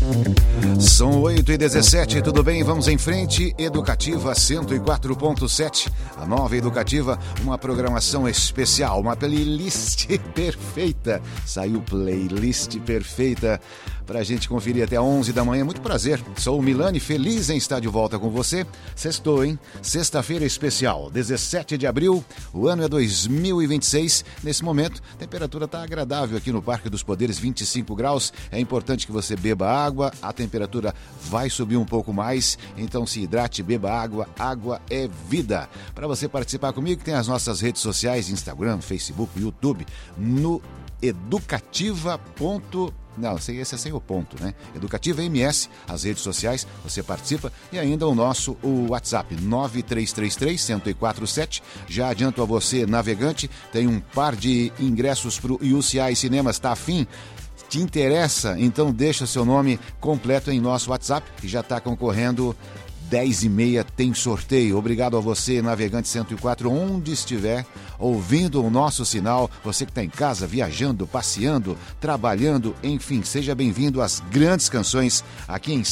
São 8h17, tudo bem? Vamos em frente. Educativa 104.7. A nova Educativa, uma programação especial, uma playlist perfeita. Saiu playlist perfeita pra gente conferir até 11 da manhã. Muito prazer, sou o Milani, feliz em estar de volta com você. Sextou, hein? Sexta-feira especial, 17 de abril, o ano é 2026. Nesse momento, a temperatura tá agradável aqui no Parque dos Poderes, 25 graus. É importante que você beba água, a temperatura vai subir um pouco mais, então se hidrate, beba água, água é vida. Para você participar comigo, tem as nossas redes sociais, Instagram, Facebook, YouTube, no educativa. Não, esse é sem o ponto, né? Educativa MS, as redes sociais, você participa e ainda o nosso WhatsApp 9333-1047. Já adianto a você, navegante, tem um par de ingressos para o UCI Cinemas, tá afim? Te interessa? Então deixa seu nome completo em nosso WhatsApp que já está concorrendo. 10h30 tem sorteio. Obrigado a você, navegante 104, onde estiver ouvindo o nosso sinal. Você que está em casa, viajando, passeando, trabalhando, enfim, seja bem-vindo às grandes canções aqui em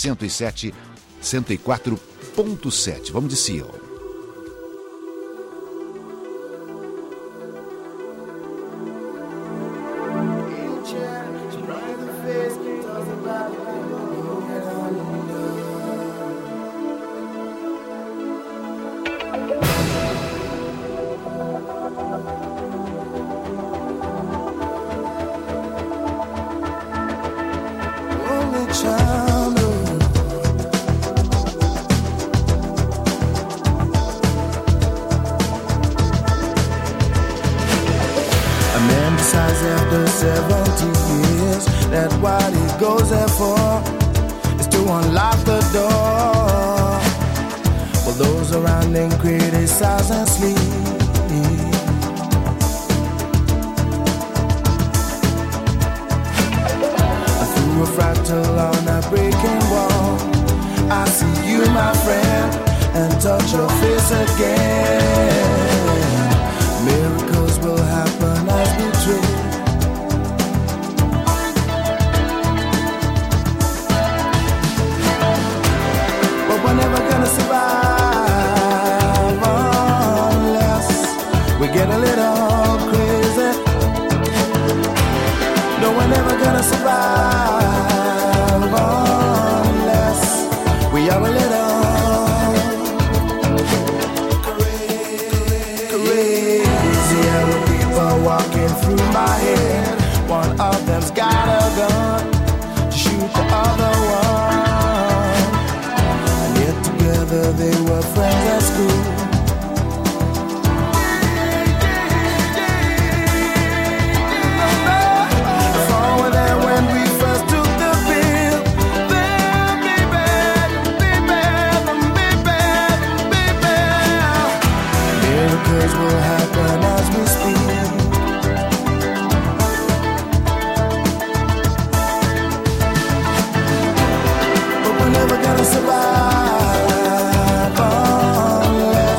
104.7. Vamos de Seal. Survive unless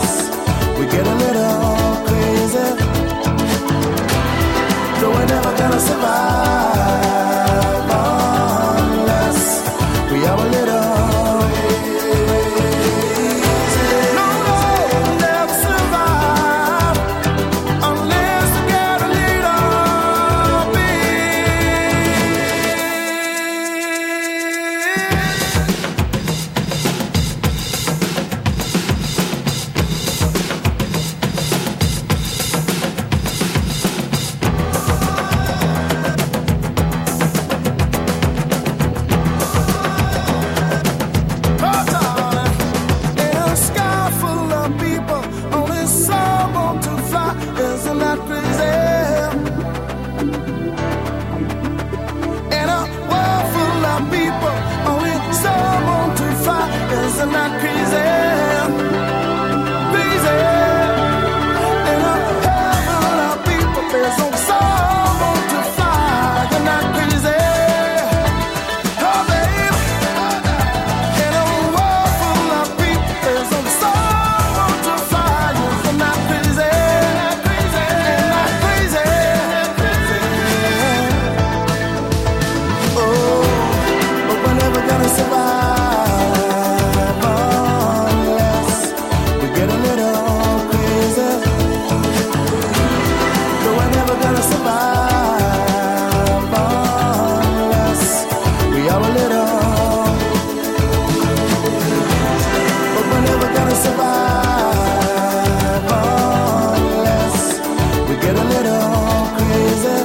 survive unless we get a little crazy.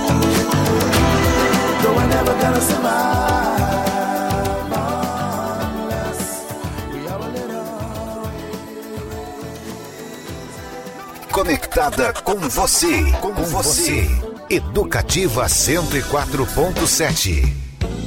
No, we're never gonna survive unless we are a little. Conectada com você, com você. Educativa 104.7.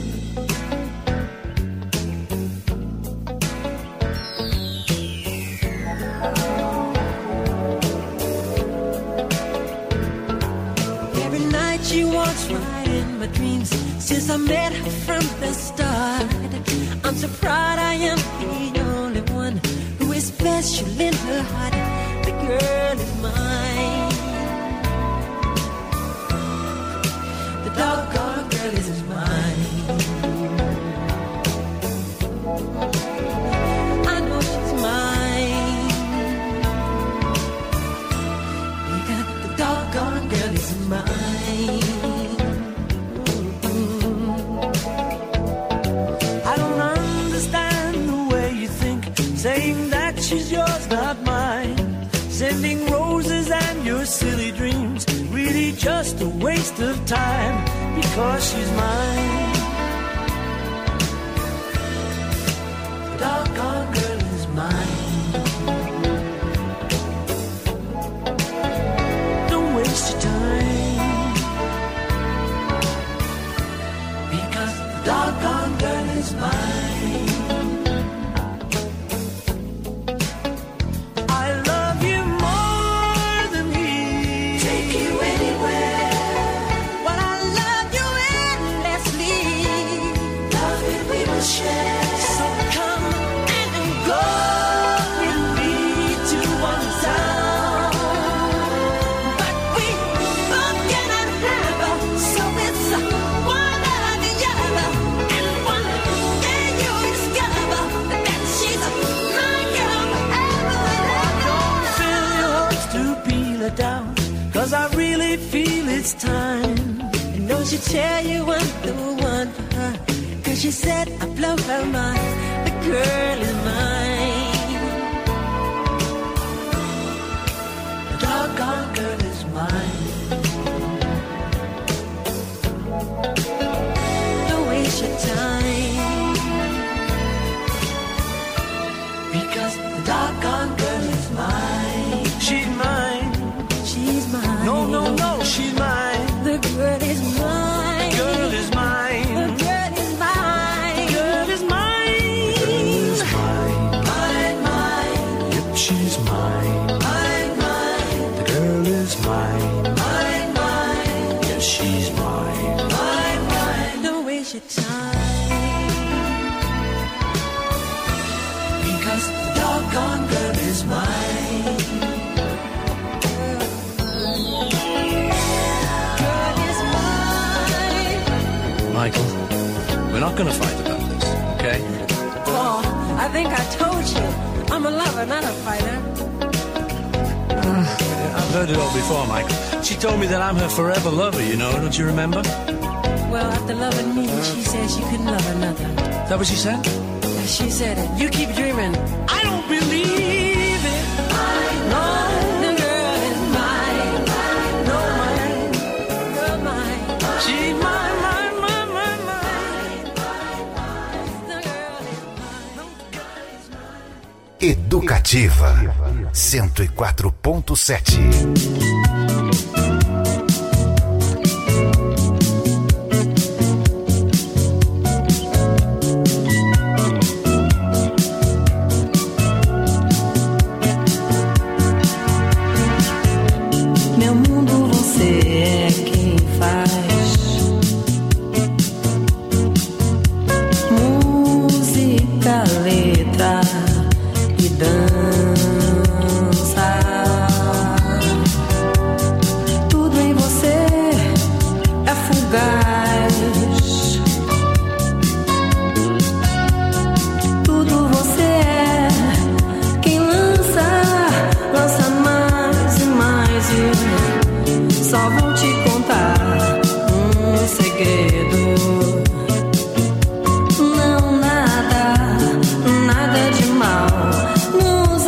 Since I met her from the start, I'm so proud I am the only one who is special in her heart. The girl is mine. The doggone girl is mine. I know she's mine. Because the doggone girl is mine. Saying that she's yours, not mine. Sending roses and your silly dreams, really just a waste of time, because she's mine. The doggone girl is mine. Don't waste your time, because the doggone girl is mine. Cause I really feel it's time. And don't she tell you I'm the one for her? Cause she said I blow her mind. The girl is mine. The doggone girl is mine. Don't waste your time, because the doggone girl is mine. She's mine. She's mine. No, no, no, she's mine. The girl is mine. The girl is mine. The girl is mine. The girl is mine. The girl is mine. Mine, mine. Yep, she's mine. Mine, mine. The girl is mine. Mine, mine. Yes, she's mine. Mine, mine. Don't waste your time, because the doggone girl is mine. Michael, we're not going to fight about this, okay? Oh, I think I told you. I'm a lover, not a fighter. I've heard it all before, Michael. She told me that I'm her forever lover, you know, don't you remember? Well, after loving me, she said she couldn't love another. Is that what she said? Yeah, she said it. You keep dreaming. I don't believe it. No, the girl is mine. No, mine. Girl, mine. She's mine. Educativa 104.7. Meu mundo, você é quem faz. Música, letra e dança. Tudo em você é fugaz. Tudo você é quem lança mais e mais. E só vou te contar um segredo. Não, nada de mal nos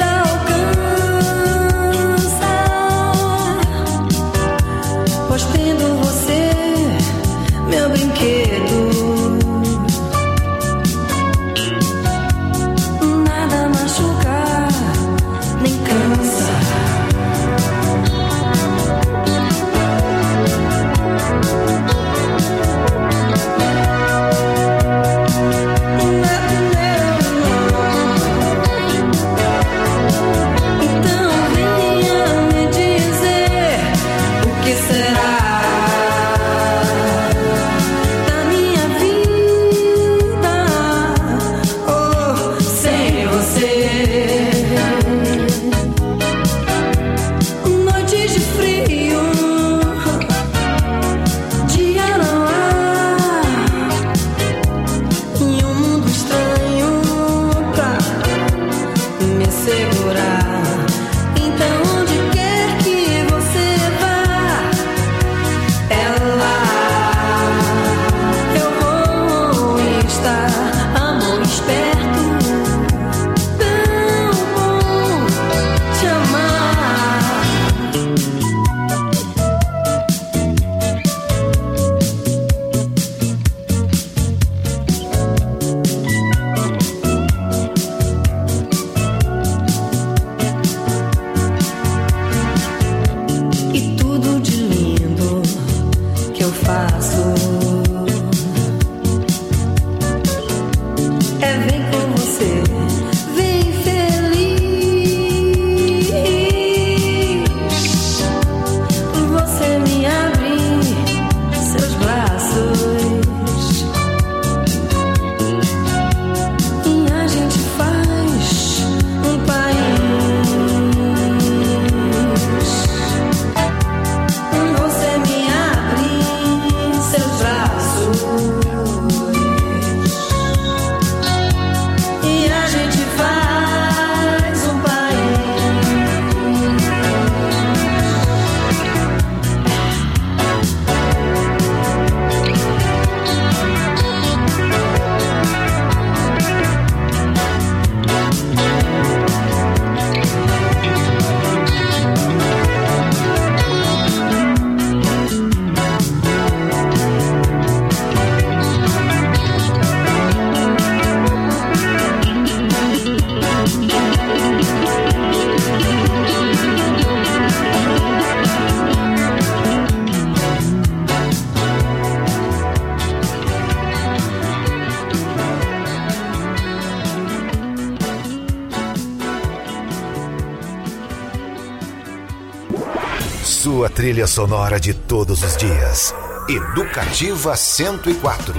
segurar. Então onde quer que você vá, é lá eu vou estar. Amor esperto, tão bom te amar. E tudo de lindo que eu faço é vem com você, vem feliz. Você me abre seus braços e a gente faz um país. Você me abre seus braços e a gente faz um país. Sua trilha sonora de todos os dias. Educativa 104.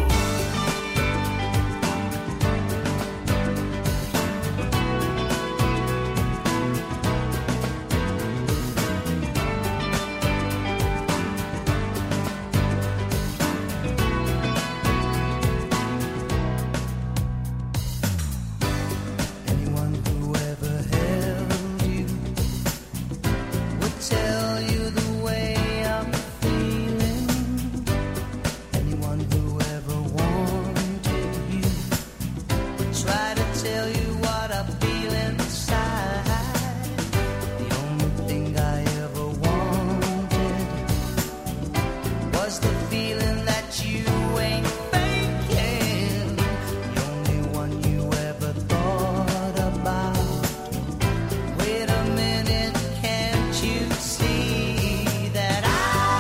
Anyone who ever held you would tell you the way I'm feeling. Anyone who ever wanted you would try to tell you what I feel inside. The only thing I ever wanted was the feeling that you ain't faking. The only one you ever thought about. Wait a minute, can't you see that I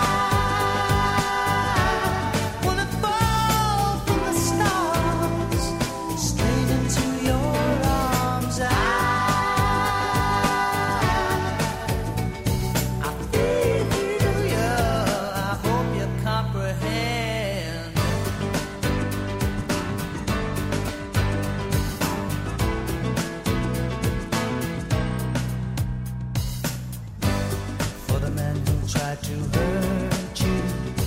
wanna fall from the stars straight into your arms? I feel you. I hope you comprehend. For the man who tried to hurt you,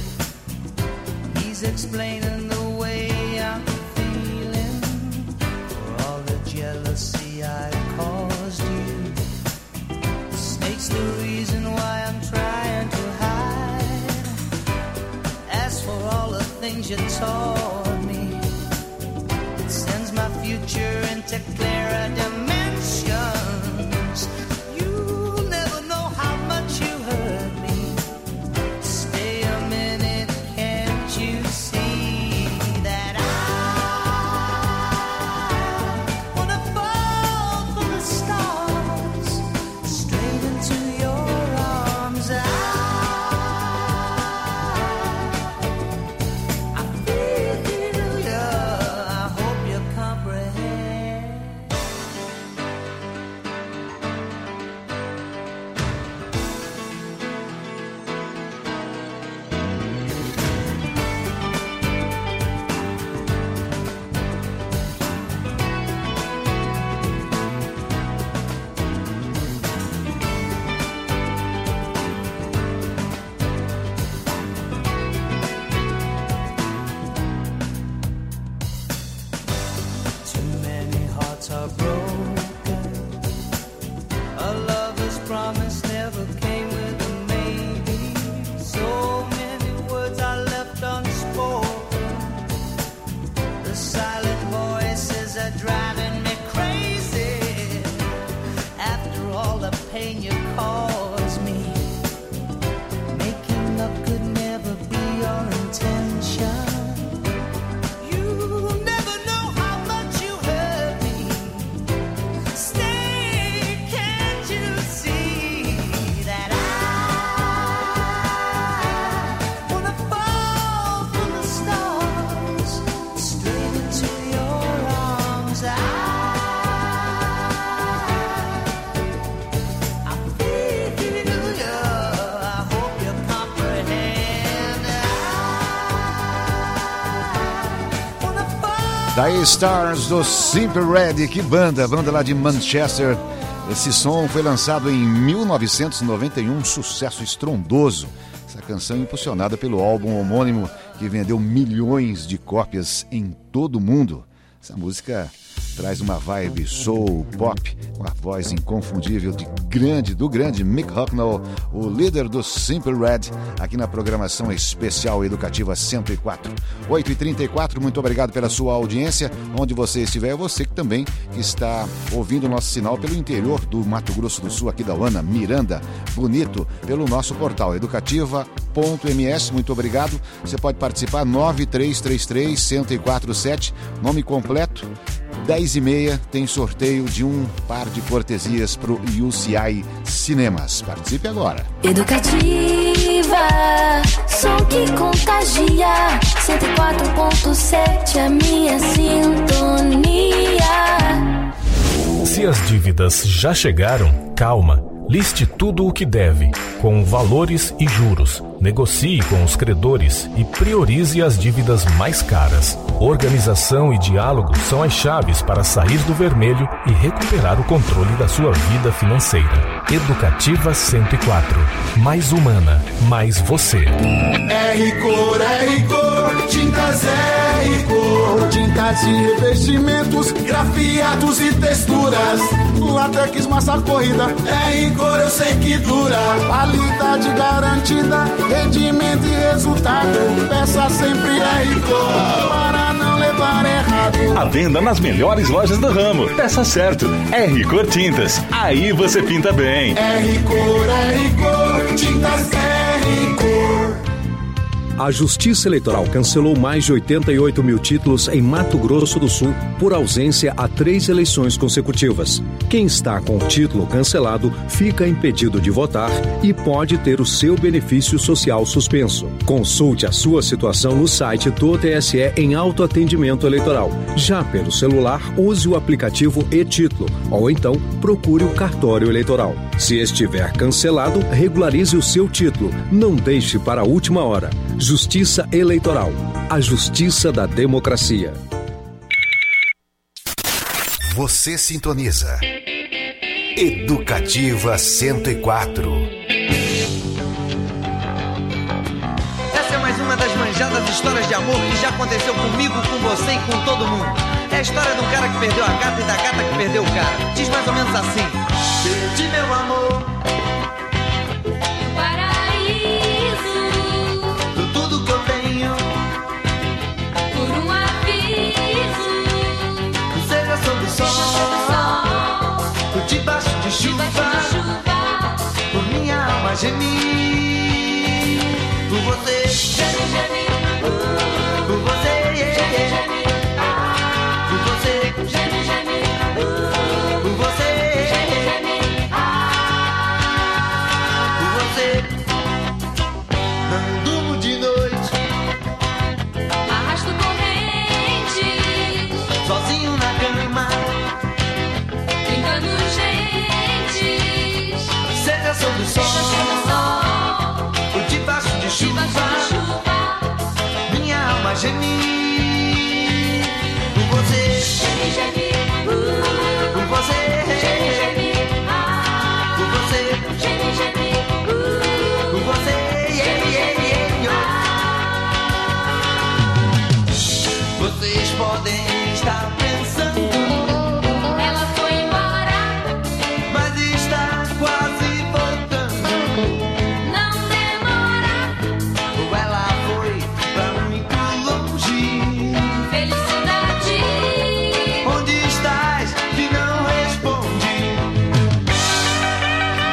he's explaining the way I'm feeling. For all the jealousy I caused you, the snake's the reason why I'm trying to hide. As for all the things you taught me, it sends my future into clearer dimensions. You'll never know how much you hurt me. Stay a minute, can't you see that I wanna fall from the stars straight into your arms? I feel you. I hope you comprehend. pain you cause me. Making up could never be your intention. You never know how much you hurt me. Stay, can't you see that I wanna fall from the stars straight into your arms. I feel you. I hope you comprehend. I wanna fall. Daí Stars do Simple Red, que banda lá de Manchester. Esse som foi lançado em 1991, um sucesso estrondoso. Essa canção é impulsionada pelo álbum homônimo que vendeu milhões de cópias em todo o mundo. Essa música traz uma vibe soul, pop, com a voz inconfundível do grande Mick Hucknall, o líder do Simple Red, aqui na programação especial Educativa 104. 8h34, muito obrigado pela sua audiência, onde você estiver, você que também está ouvindo o nosso sinal pelo interior do Mato Grosso do Sul, aqui da Uana, Miranda, Bonito, pelo nosso portal educativa.ms, muito obrigado. Você pode participar, 9333-1047, nome completo. 10h30 tem sorteio de um par de cortesias para o UCI Cinemas. Participe agora. Educativa, som que contagia. 104.7, a minha sintonia. Se as dívidas já chegaram, calma. Liste tudo o que deve, com valores e juros. Negocie com os credores e priorize as dívidas mais caras. Organização e diálogo são as chaves para sair do vermelho e recuperar o controle da sua vida financeira. Educativa 104. Mais humana, mais você. R-Cor, tintas R-Cor, tintas e revestimentos, grafiados e texturas, látex, massa corrida, R-Cor eu sei que dura, qualidade garantida, rendimento e resultado, peça sempre R-Cor, para não levar errado. A venda nas melhores lojas do ramo, peça certo, R-Cor Tintas, aí você pinta bem. R-Cor, tintas R-Cor. A Justiça Eleitoral cancelou mais de 88 mil títulos em Mato Grosso do Sul por ausência a 3 eleições consecutivas. Quem está com o título cancelado fica impedido de votar e pode ter o seu benefício social suspenso. Consulte a sua situação no site do TSE em autoatendimento eleitoral. Já pelo celular, use o aplicativo e-Título ou então procure o cartório eleitoral. Se estiver cancelado, regularize o seu título. Não deixe para a última hora. Justiça Eleitoral, a justiça da democracia. Você sintoniza Educativa 104. Essa é mais uma das manjadas histórias de amor que já aconteceu comigo, com você e com todo mundo. É a história de um cara que perdeu a gata e da gata que perdeu o cara. Diz mais ou menos assim: perdi meu amor, debaixo de chuva, por minha alma gemir, por você, por você, por você, por você, por você. Não durmo de noite, Arrasto corrente, sozinho na cama, brincando gentes. seja sob o sol, ou debaixo de chuva, minha alma gemir, por você, por você, por você, por você, Vocês podem estar pensando, Ela foi embora, mas está quase voltando. não demora. Ou ela foi pra muito longe. Felicidade, Onde estás que não responde?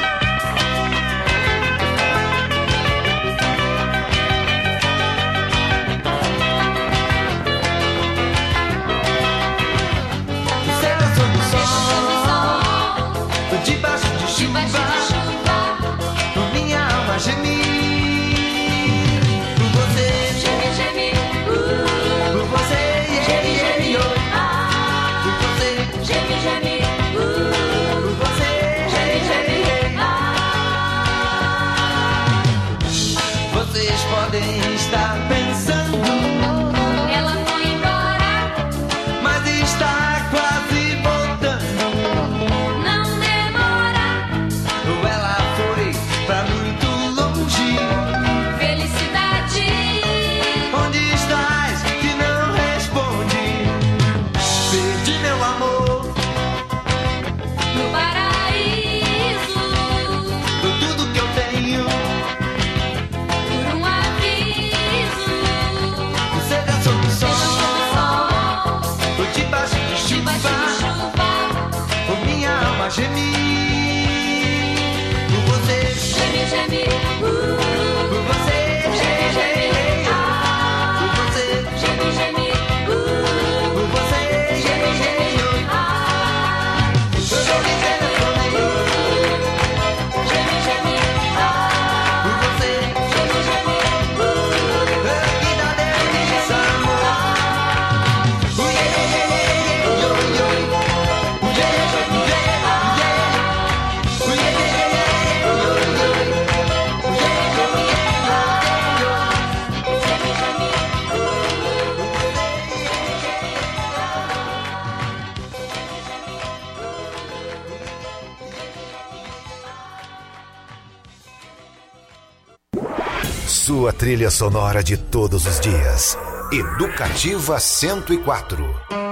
Sua trilha sonora de todos os dias. Educativa 104.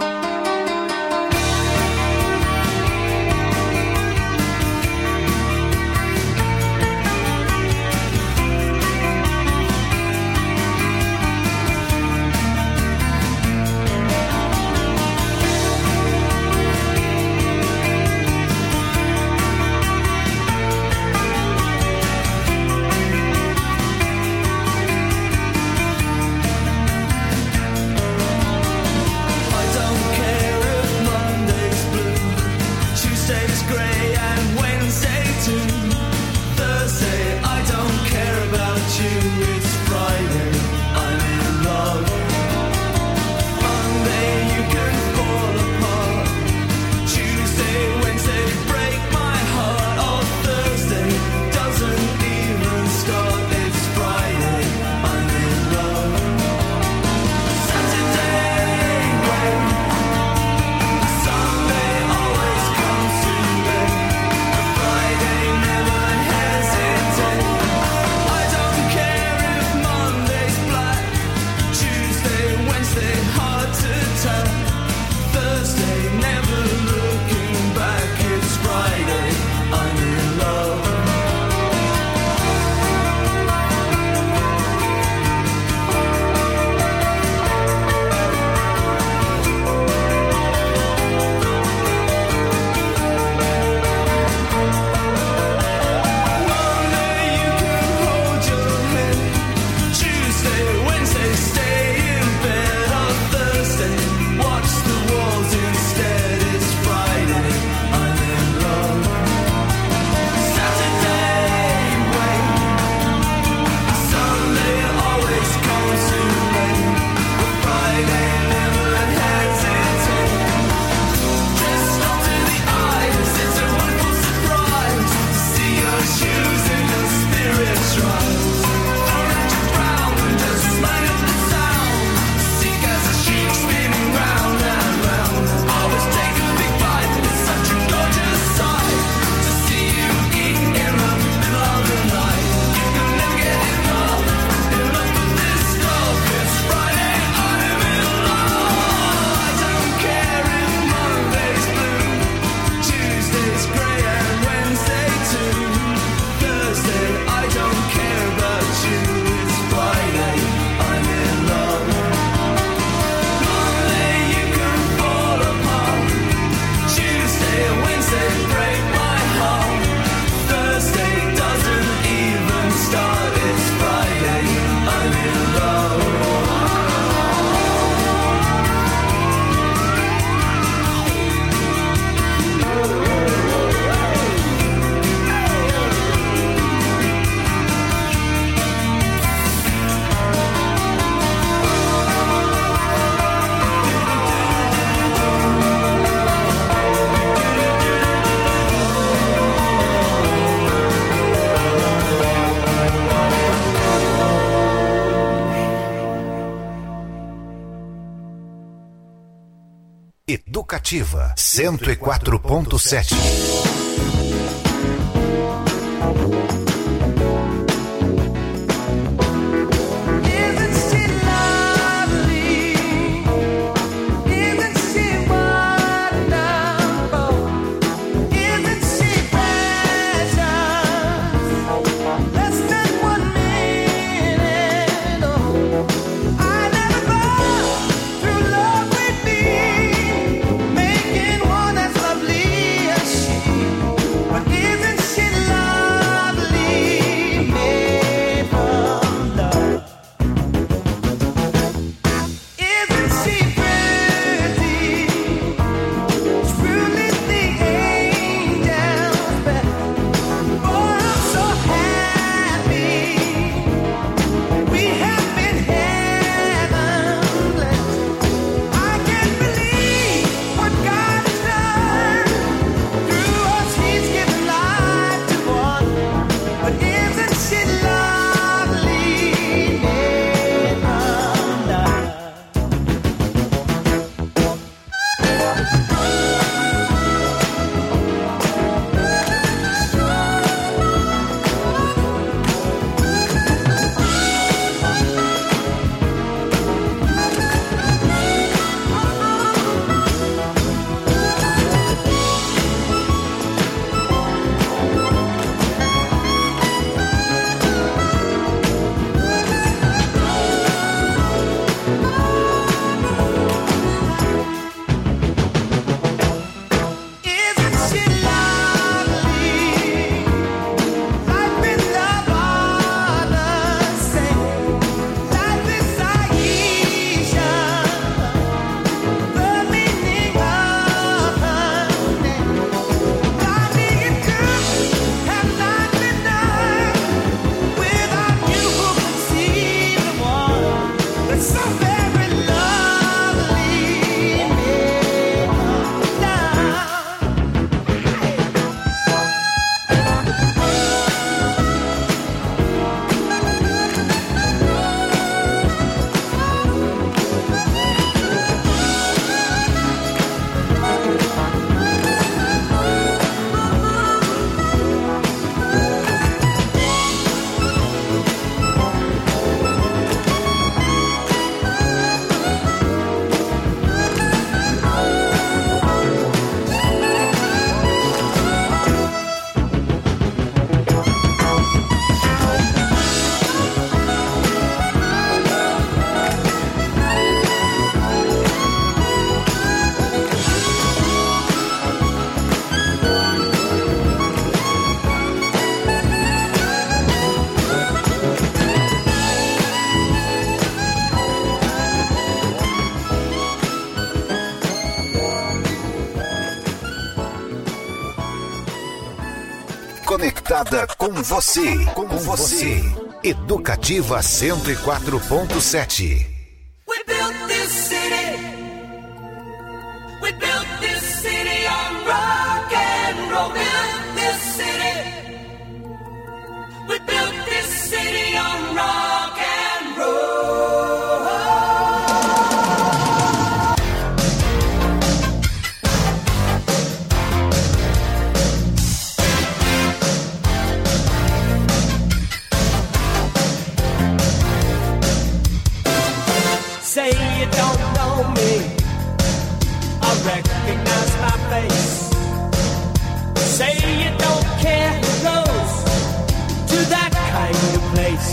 Educativa 104.7. Making one as lovely as she. conectada com você. Com você. Educativa 104.7. We built this city. We built this city on rock and roll. Built this city. We built this city on rock and roll. Say you don't know me, I recognize my face. Say you don't care who goes to that kind of place.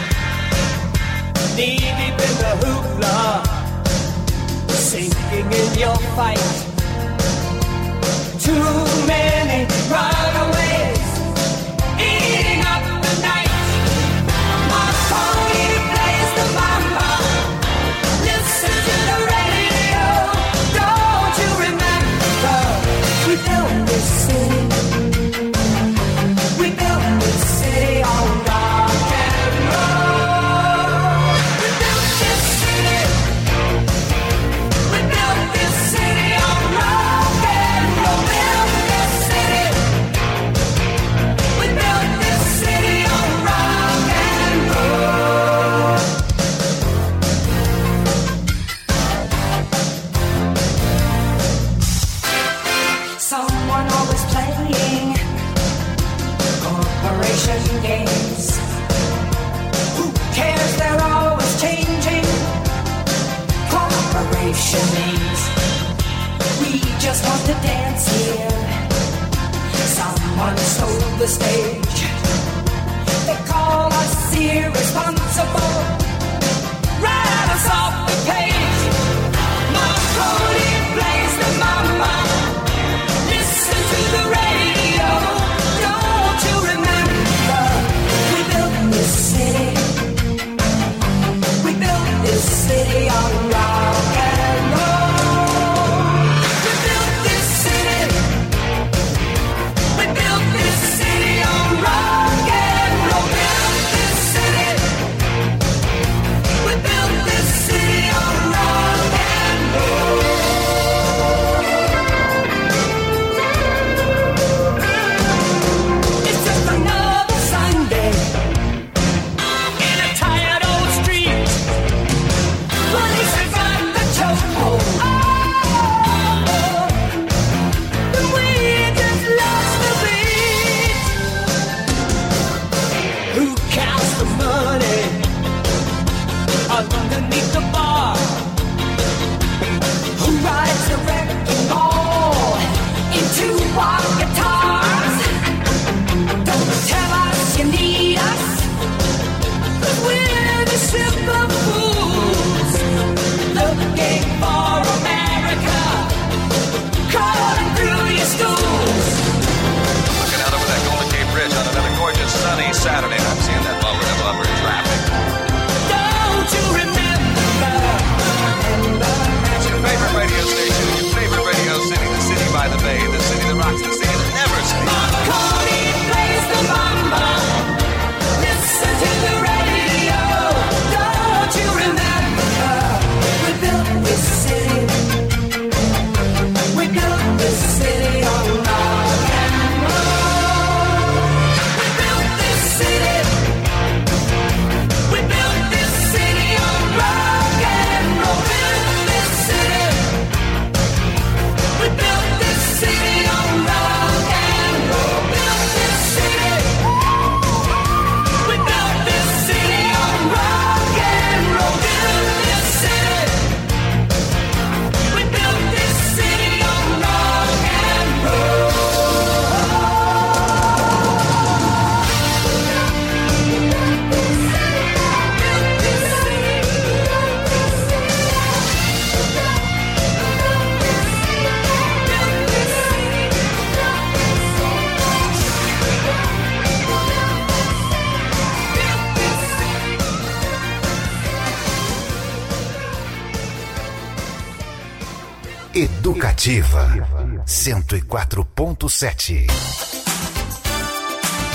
Knee deep in the hoopla, sinking in your fight. Too many runaways, eating up the night. My pony plays the mama. Listen to the radio. Don't you remember? We built this city. We built this city on rock and roll. We built this city. We built this city on rock and roll. Built this city. We built this city on rock and roll. Someone always playing corporation games. Who cares? They're always changing corporation names. We just want to dance here. Someone stole the stage. They call us irresponsible. Write us off the page. Marconi plays the mama. Listen to the radio. Don't you remember? We built this city. We built this city on rock and roll. We built this city. We built this city on rock and roll. Built this city. We built this city on rock and roll. It's just another Sunday in a tired old street. Police have got the chokehold. And we just lost the beat. Who counts the money underneath the bar? Who rides the wrecking ball into our guitars? Don't tell us you need us, 'cause we're the ship of fools, looking for America, crawling through your schools. Looking out over that Golden Gate Bridge on another gorgeous sunny Saturday. I'm seeing that lumber traffic. Don't you remember? It's your favorite radio station, your favorite radio city, the city by the bay, the city that rocks, the city that never sleeps. Marconi plays the mama. Listen to the radio. Don't you remember? We built this city. We built this city on rock and roll. We built this city. We built this city on rock and roll. Built this city. We built this city on rock and roll. Built this city. We built this city on rock and roll. Built this city. We built this city on rock and roll. Educativa 104.7.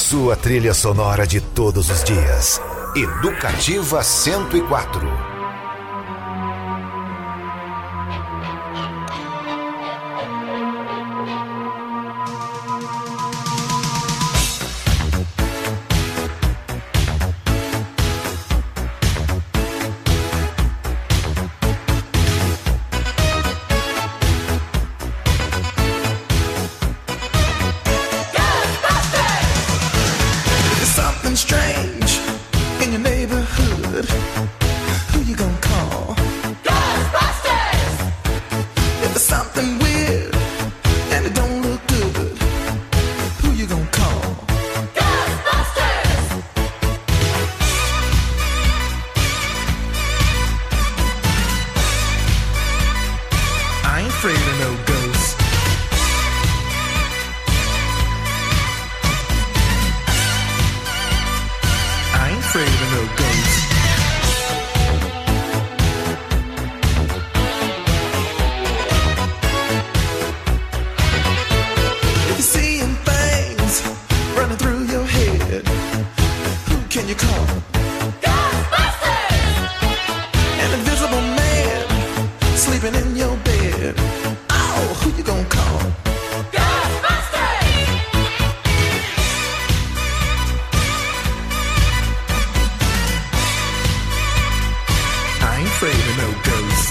sua trilha sonora de todos os dias. Educativa 104. Strange in your neighborhood. Who you gonna call? Ghostbusters! If there's something weird and it don't look good, who you gonna call? Ghostbusters! I ain't afraid of no ghosts. Afraid of no ghosts. If you're seeing things running through your head, who can you call? Ghostbusters! An invisible man sleeping in your bed. Oh, who you gonna call? Afraid of no ghosts.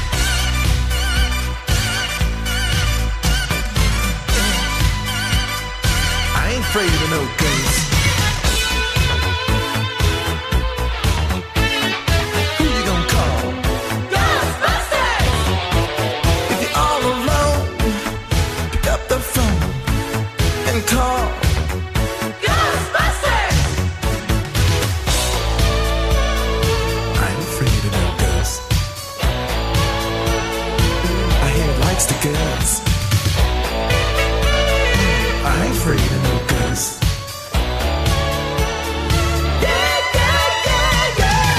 I ain't afraid of no ghosts. Who you gonna call? Ghostbusters! If you're all alone, pick up the phone and call. Ghostbusters! I ain't afraid of no ghosts. I hear it likes the girls. I ain't afraid of no ghosts. Yeah, yeah, yeah, yeah.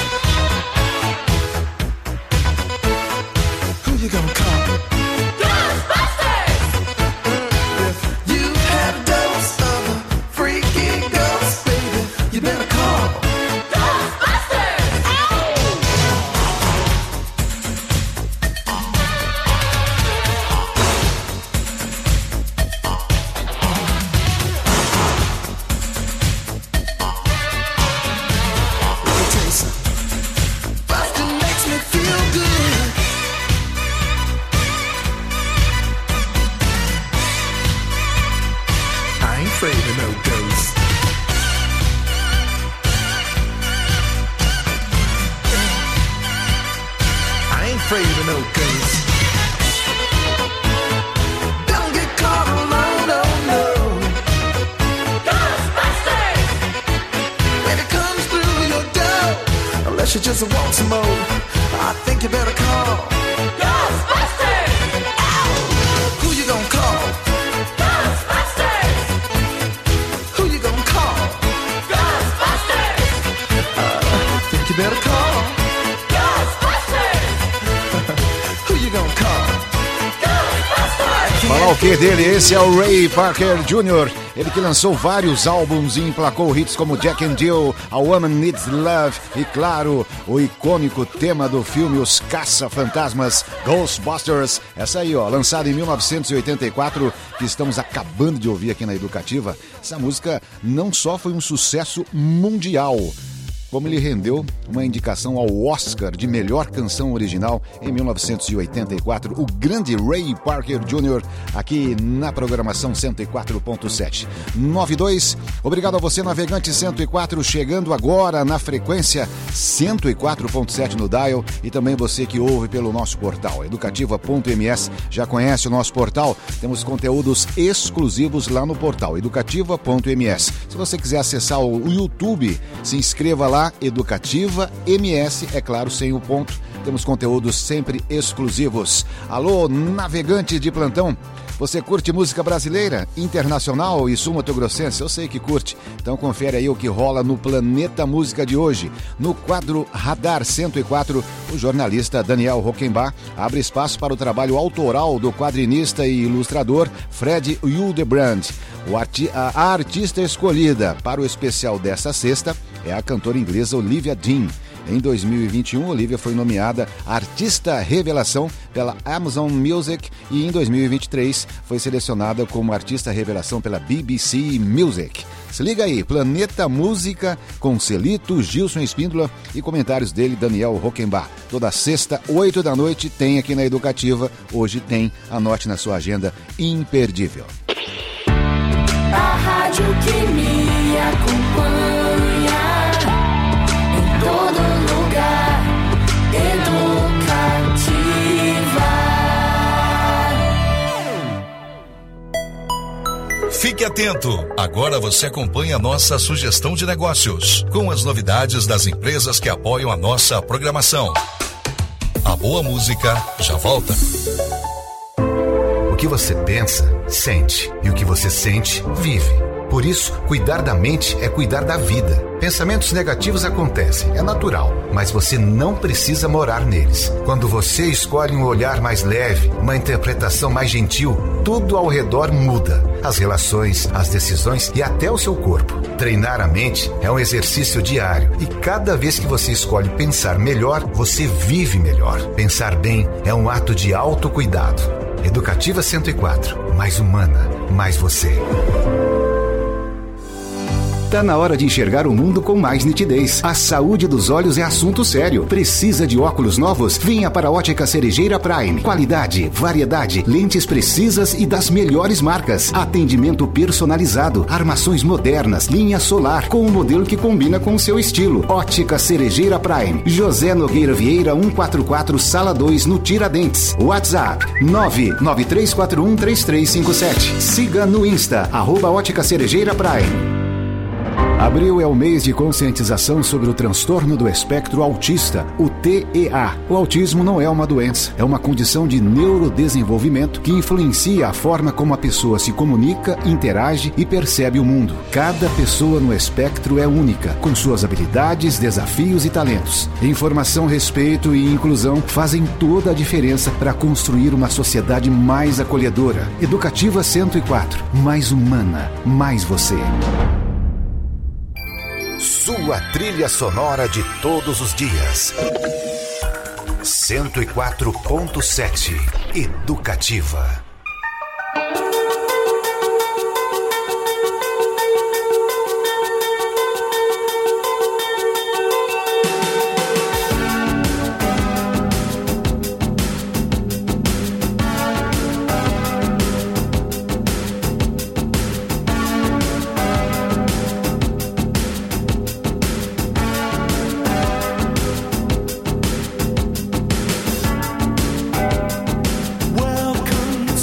Who you gonna call? Ghostbusters! If you have a dose of a freaky ghost, baby, you better call. Afraid of no ghosts. I ain't afraid of no ghosts. Don't get caught alone, no, no. Ghostbusters! When it comes through your door, unless you just want some more, I think you better call Ghostbusters! Ow! Who you gonna call? You better call Ghostbusters. Who you gonna call? Ghostbusters. Falar o que dele? Esse é o Ray Parker Jr., ele que lançou vários álbuns e emplacou hits como Jack and Jill, A Woman Needs Love e, claro, o icônico tema do filme Os Caça-Fantasmas, Ghostbusters. Essa aí, ó, lançada em 1984, que estamos acabando de ouvir aqui na Educativa. Essa música não só foi um sucesso mundial, como ele rendeu uma indicação ao Oscar de melhor canção original em 1984, o grande Ray Parker Jr., aqui na programação 104.7. 92, obrigado a você, navegante 104, chegando agora na frequência 104.7 no dial, e também você que ouve pelo nosso portal, educativa.ms. Já conhece o nosso portal? Temos conteúdos exclusivos lá no portal, educativa.ms. Se você quiser acessar o YouTube, se inscreva lá, Educativa MS, é claro, sem o ponto. Temos conteúdos sempre exclusivos. Alô, navegante de plantão, Você curte música brasileira, internacional e sul-mato-grossense? Eu sei que curte. Então confere aí o que rola no Planeta Música de hoje. No quadro Radar 104, o jornalista Daniel Rockenbach abre espaço para o trabalho autoral do quadrinista e ilustrador Fred Hildebrand. A artista escolhida para o especial desta sexta é a cantora inglesa Olivia Dean. Em 2021, Olivia foi nomeada Artista Revelação pela Amazon Music e em 2023 foi selecionada como Artista Revelação pela BBC Music. Se liga aí, Planeta Música com Celito, Gilson Espíndola e comentários dele, Daniel Rockenbach. Toda sexta, 8 da noite, tem aqui na Educativa. Hoje tem, anote na sua agenda, imperdível. A rádio que me acompanha em todo lugar, Educativa. Fique atento, agora você acompanha a nossa sugestão de negócios, com as novidades das empresas que apoiam a nossa programação. A boa música já volta. O que você pensa, sente. E o que você sente, vive. Por isso, cuidar da mente é cuidar da vida. Pensamentos negativos acontecem, é natural, mas você não precisa morar neles. Quando você escolhe um olhar mais leve, uma interpretação mais gentil, tudo ao redor muda. As relações, as decisões e até o seu corpo. Treinar a mente é um exercício diário e cada vez que você escolhe pensar melhor, você vive melhor. Pensar bem é um ato de autocuidado. Educativa 104, mais humana, mais você. Tá na hora de enxergar o mundo com mais nitidez. A saúde dos olhos é assunto sério. Precisa de óculos novos? Venha para a Ótica Cerejeira Prime. Qualidade, variedade, lentes precisas e das melhores marcas. Atendimento personalizado, armações modernas, linha solar, com um modelo que combina com o seu estilo. Ótica Cerejeira Prime. José Nogueira Vieira 144, Sala 2, no Tiradentes. WhatsApp 993413357. Siga no Insta, @Ótica Cerejeira Prime. Abril é o mês de conscientização sobre o transtorno do espectro autista, o TEA. O autismo não é uma doença, é uma condição de neurodesenvolvimento que influencia a forma como a pessoa se comunica, interage e percebe o mundo. Cada pessoa no espectro é única, com suas habilidades, desafios e talentos. Informação, respeito e inclusão fazem toda a diferença para construir uma sociedade mais acolhedora. Educativa 104, mais humana, mais você. Sua trilha sonora de todos os dias. 104.7 Educativa. Welcome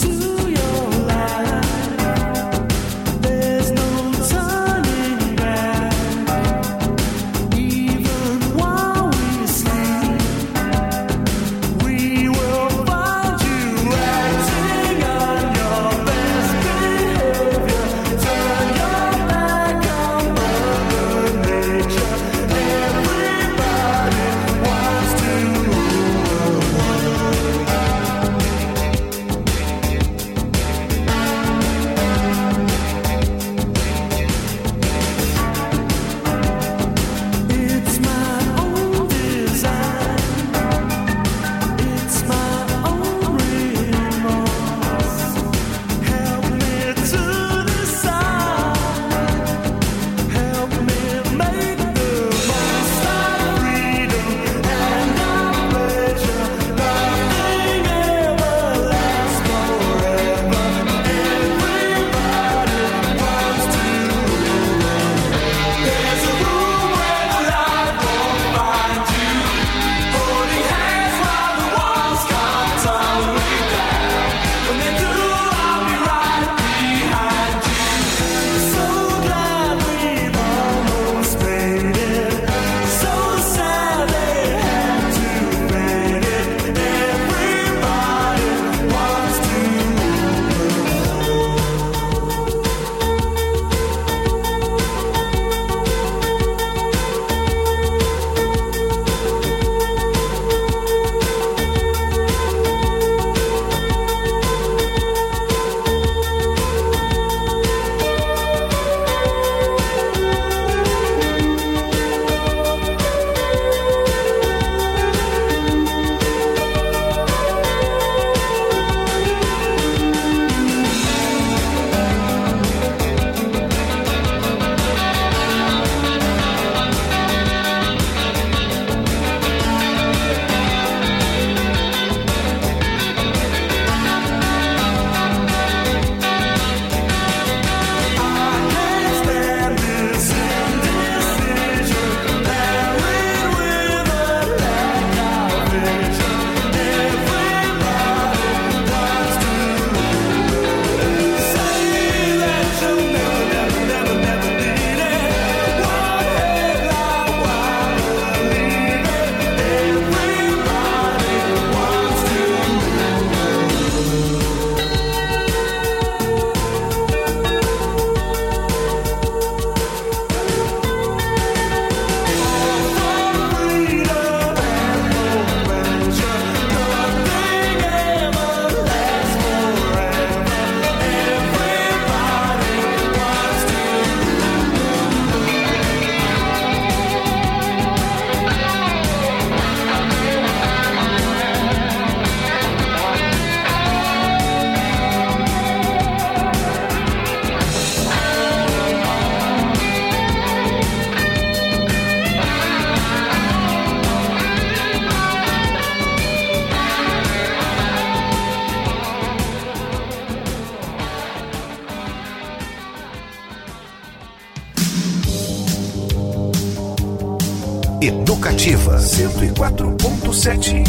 Educativa 104.7.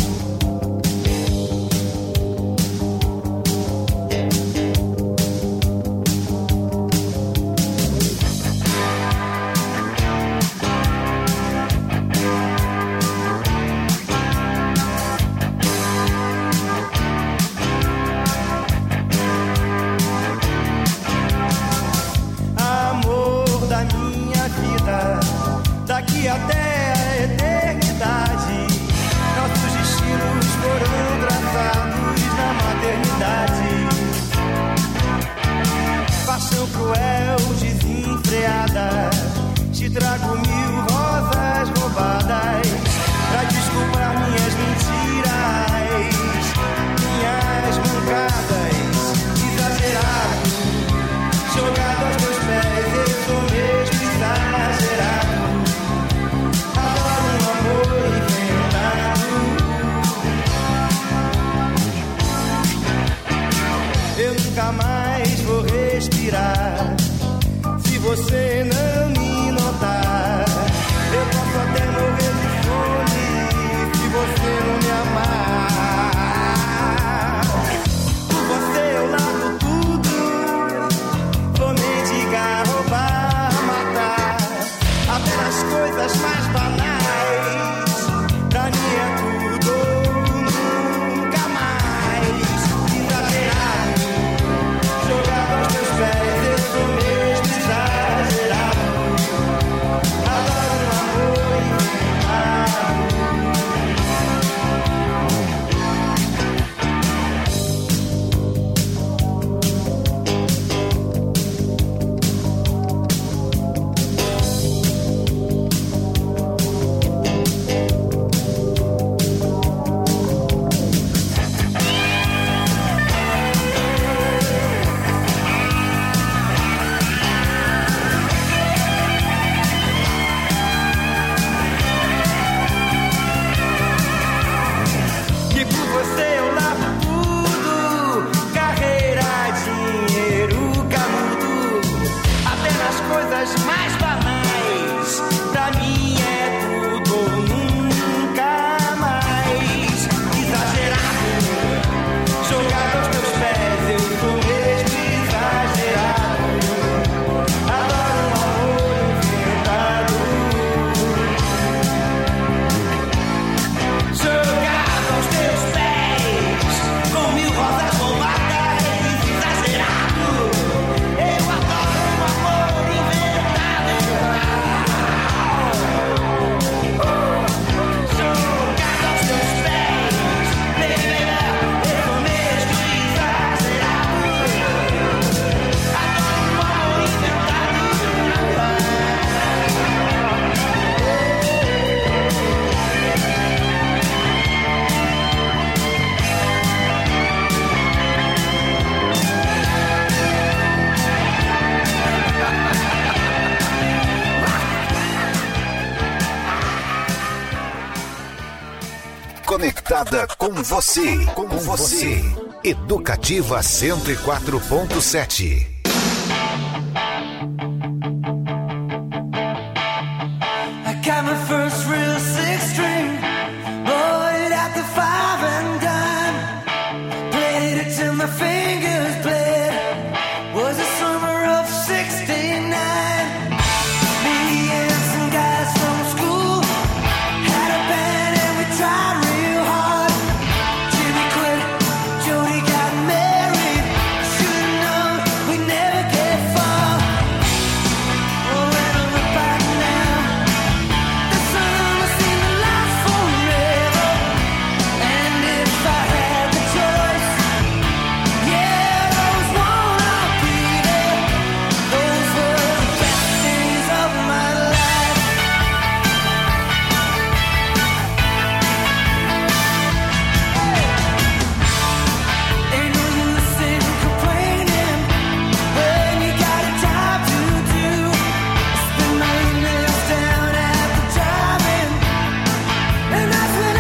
Daqui até a eternidade, nossos destinos foram traçados na maternidade. Paixão cruel, desenfreada, te trago 1000 rosas roubadas pra desculpar minhas mentiras, minhas mancadas, exagerado, jogado aos teus pés, eu sou mesmo exagerado. Eu nunca mais vou respirar se você não me notar. Eu posso até morrer de fome se você não me amar. Por você eu largo tudo, vou mendigar, roubar, matar, até nas coisas mais banais. Pra mim é tudo ou nunca mais. Exagerado, jogado aos teus pés, eu sou mesmo exagerado. Adoro um amor mais banais. Pra mim é tudo ou nunca mais. Exagerado, jogado aos teus pés, eu sou mesmo exagerado. Adoro um amor inventado, jogado aos teus pés, com 1000 rosas roubadas. Exagerado, eu adoro um amor inventado. Jogado aos teus pés, baby, eu sou mesmo exagerado. Adoro um amor inventado. Conectada com você. Educativa 104.7.